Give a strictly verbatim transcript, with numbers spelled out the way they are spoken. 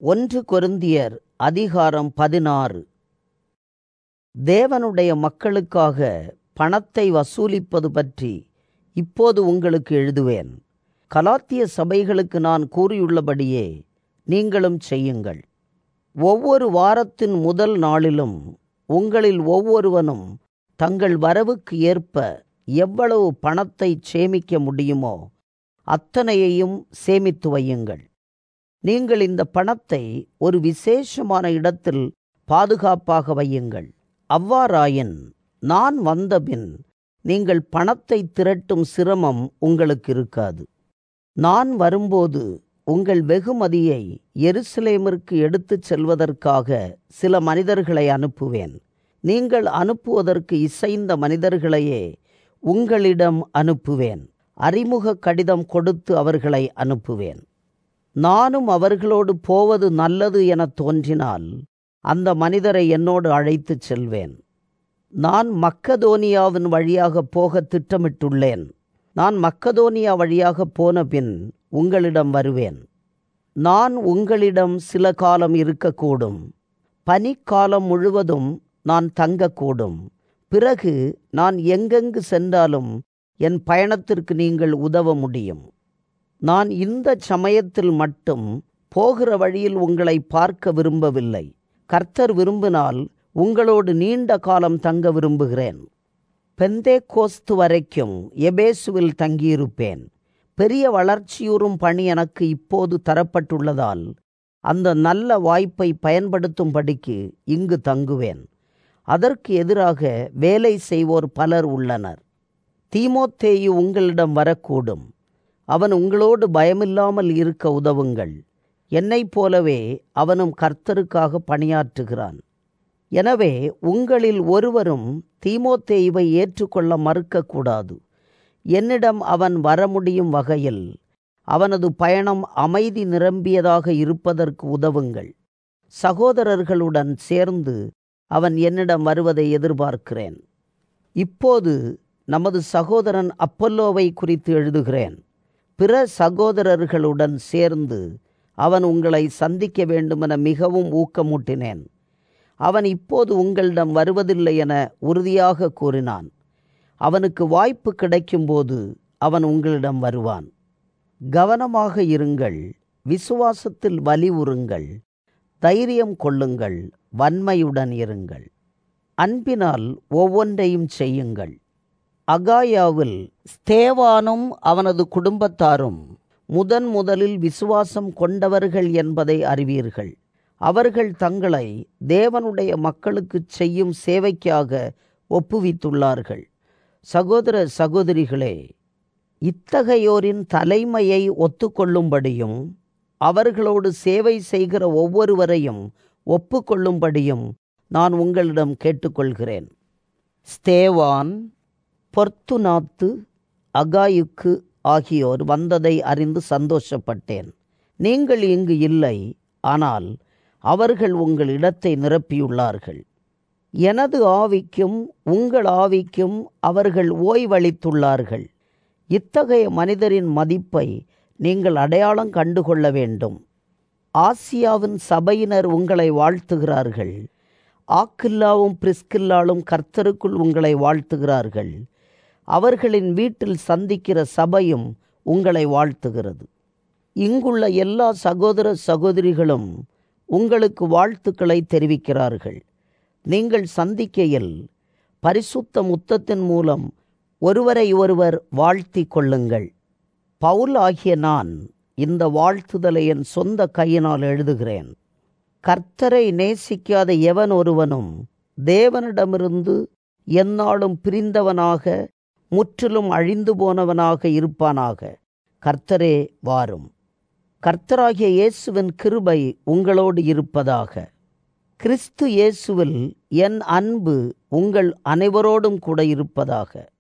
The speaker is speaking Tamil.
ஒன்று கொரிந்தியர் அதிகாரம் பதினாறு. தேவனுடைய மக்களுக்காக பணத்தை வசூலிப்பது பற்றி இப்போது உங்களுக்கு எழுதுவேன். கலாத்திய சபைகளுக்கு நான் கூறியுள்ளபடியே நீங்களும் செய்யுங்கள். ஒவ்வொரு வாரத்தின் முதல் நாளிலும் உங்களில் ஒவ்வொருவனும் தங்கள் வரவுக்கு ஏற்ப எவ்வளவு பணத்தை சேமிக்க முடியுமோ அத்தனையையும் சேமித்து வையுங்கள். நீங்கள் இந்த பணத்தை ஒரு விசேஷமான இடத்தில் பாதுகாப்பாக வையுங்கள். அவ்வாறாயின் நான் வந்தபின் நீங்கள் பணத்தை திரட்டும் சிரமம் உங்களுக்கு இருக்காது. நான் வரும்போது உங்கள் வெகுமதியை எருசலேமிற்கு எடுத்துச் செல்வதற்காக சில மனிதர்களை அனுப்புவேன். நீங்கள் அனுப்புவதற்கு இசைந்த மனிதர்களையே உங்களிடம் அனுப்புவேன். அறிமுக கடிதம் கொடுத்து அவர்களை அனுப்புவேன். நானும் அவர்களோடு போவது நல்லது என தோன்றினால் அந்த மனிதரை என்னோடு அழைத்துச் செல்வேன். நான் மக்கதோனியாவின் வழியாக போக திட்டமிட்டுள்ளேன். நான் மக்கதோனியா வழியாக போன பின் உங்களிடம் வருவேன். நான் உங்களிடம் சில காலம் இருக்கக்கூடும். பனிக்காலம் முழுவதும் நான் தங்கக்கூடும். பிறகு நான் எங்கெங்கு சென்றாலும் என் பயணத்திற்கு நீங்கள் உதவ முடியும். நான் இந்த சமயத்தில் மட்டும் போகிற வழியில் உங்களை பார்க்க விரும்பவில்லை. கர்த்தர் விரும்பினால் உங்களோடு நீண்ட காலம் தங்க விரும்புகிறேன். பெந்தேகோஸ்து வரைக்கும் எபேசுவில் தங்கியிருப்பேன். பெரிய வளர்ச்சியுறும் பணி எனக்கு இப்போது தரப்பட்டுள்ளதால் அந்த நல்ல வாய்ப்பை பயன்படுத்தும்படிக்கு இங்கு தங்குவேன். அதற்கு எதிராக வேலை செய்வோர் பலர் உள்ளனர். தீமோத்தேயு உங்களிடம் வரக்கூடும். அவன் உங்களோடு பயமில்லாமல் இருக்க உதவுங்கள். என்னைப் போலவே அவனும் கர்த்தருக்காக பணியாற்றுகிறான். எனவே உங்களில் ஒருவரும் தீமோத்தேயுவை ஏற்றுக்கொள்ள மறுக்கக்கூடாது. என்னிடம் அவன் வர முடியும் வகையில் அவனது பயணம் அமைதி நிரம்பியதாக இருப்பதற்கு உதவுங்கள். சகோதரர்களுடன் சேர்ந்து அவன் என்னிடம் வருவதை எதிர்பார்க்கிறேன். இப்போது நமது சகோதரன் அப்பல்லோவை குறித்து எழுதுகிறேன். பிற சகோதரர்களுடன் சேர்ந்து அவன் உங்களை சந்திக்க வேண்டுமென மிகவும் ஊக்கமூட்டினேன். அவன் இப்போது உங்களிடம் வருவதில்லை என உறுதியாக கூறினான். அவனுக்கு வாய்ப்பு கிடைக்கும்போது அவன் உங்களிடம் வருவான். கவனமாக இருங்கள். விசுவாசத்தில் வலிவுறுங்கள். தைரியம் கொள்ளுங்கள். வன்மையுடன் இருங்கள். அன்பினால் ஒவ்வொன்றையும் செய்யுங்கள். அகாயாவில் ஸ்தேவானும் அவனது குடும்பத்தாரும் முதன் முதலில் விசுவாசம் கொண்டவர்கள் என்பதை அறிவீர்கள். அவர்கள் தங்களை தேவனுடைய மக்களுக்கு செய்யும் சேவைக்காக ஒப்புவித்துள்ளார்கள். சகோதர சகோதரிகளே, இத்தகையோரின் தலைமையை ஒத்துக்கொள்ளும்படியும் அவர்களோடு சேவை செய்கிற ஒவ்வொருவரையும் ஒப்புக்கொள்ளும்படியும் நான் உங்களிடம் கேட்டுக்கொள்கிறேன். ஸ்தேவான், பொர்த்துனாத்து, அகாயுக்கு ஆகியோர் வந்ததை அறிந்து சந்தோஷப்பட்டேன். நீங்கள் இங்கு இல்லை, ஆனால் அவர்கள் உங்கள் இடத்தை நிரப்பியுள்ளார்கள். எனது ஆவிக்கும் உங்கள் ஆவிக்கும் அவர்கள் ஓய்வளித்துள்ளார்கள். இத்தகைய மனிதரின் மதிப்பை நீங்கள் அடையாளம் கண்டுகொள்ள வேண்டும். ஆசியாவின் சபையினர் உங்களை வாழ்த்துகிறார்கள். ஆக்கில்லாவும் பிரிஸ்கில்லாலும் கர்த்தருக்குள் உங்களை வாழ்த்துகிறார்கள். அவர்களின் வீட்டில் சந்திக்கிற சபையும் உங்களை வாழ்த்துகிறது. இங்குள்ள எல்லா சகோதர சகோதரிகளும் உங்களுக்கு வாழ்த்துக்களை தெரிவிக்கிறார்கள். நீங்கள் சந்திக்கையில் பரிசுத்த முத்தத்தின் மூலம் ஒருவரை ஒருவர் வாழ்த்தி கொள்ளுங்கள். பவுல் ஆகிய நான் இந்த வாழ்த்துதலை என் சொந்த கையினால் எழுதுகிறேன். கர்த்தரை நேசிக்காத எவன் ஒருவனும் தேவனிடமிருந்து எந்நாளும் பிரிந்தவனாக முற்றிலும் அழிந்து போனவனாக இருப்பானாக. கர்த்தரே வாரும். கர்த்தராகிய இயேசுவின் கிருபை உங்களோடு இருப்பதாக. கிறிஸ்து இயேசுவில் என் அன்பு உங்கள் அனைவரோடும் கூட இருப்பதாக.